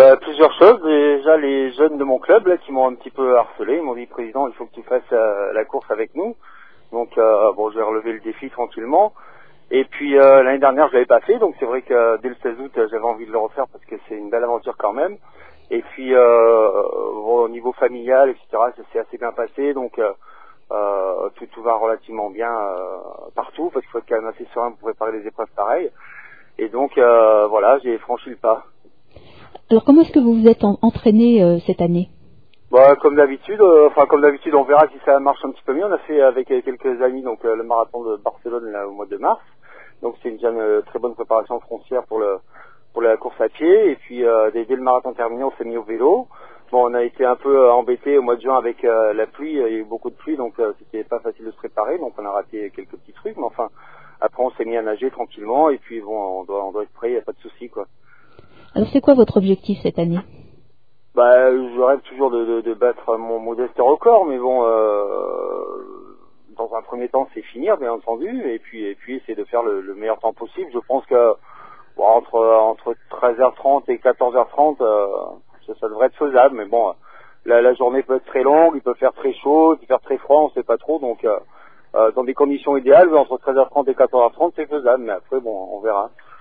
Bah, plusieurs choses. Déjà, les jeunes de mon club là, qui m'ont un petit peu harcelé, ils m'ont dit président, il faut que tu fasses la course avec nous. Donc bon, j'ai relevé le défi tranquillement. Et puis l'année dernière, je l'avais pas fait, donc c'est vrai que dès le 16 août, j'avais envie de le refaire parce que c'est une belle aventure quand même. Et puis bon, au niveau familial, etc., ça s'est assez bien passé, donc tout va relativement bien partout, parce qu'il faut être quand même assez serein pour préparer des épreuves pareilles. Et donc voilà, j'ai franchi le pas. Alors comment est-ce que vous vous êtes entraîné cette année? Bah, comme d'habitude, on verra si ça marche un petit peu mieux. On a fait avec quelques amis donc le marathon de Barcelone là, au mois de mars. Donc c'est déjà une très bonne préparation frontière pour la course à pied. Et puis dès le marathon terminé, on s'est mis au vélo. Bon, on a été un peu embêtés au mois de juin avec la pluie. Il y a eu beaucoup de pluie, donc c'était pas facile de se préparer. Donc on a raté quelques petits trucs, mais enfin après on s'est mis à nager tranquillement. Et puis bon, on doit être prêt, il n'y a pas de souci quoi. Alors c'est quoi votre objectif cette année? Bah, je rêve toujours de battre mon modeste record, mais bon, dans un premier temps, c'est finir, bien entendu, et puis essayer de faire le meilleur temps possible. Je pense que bon, entre 13h30 et 14h30, ça devrait être faisable, mais bon, la journée peut être très longue, il peut faire très chaud, il peut faire très froid, on sait pas trop, donc dans des conditions idéales, entre 13h30 et 14h30, c'est faisable, mais après, bon, on verra.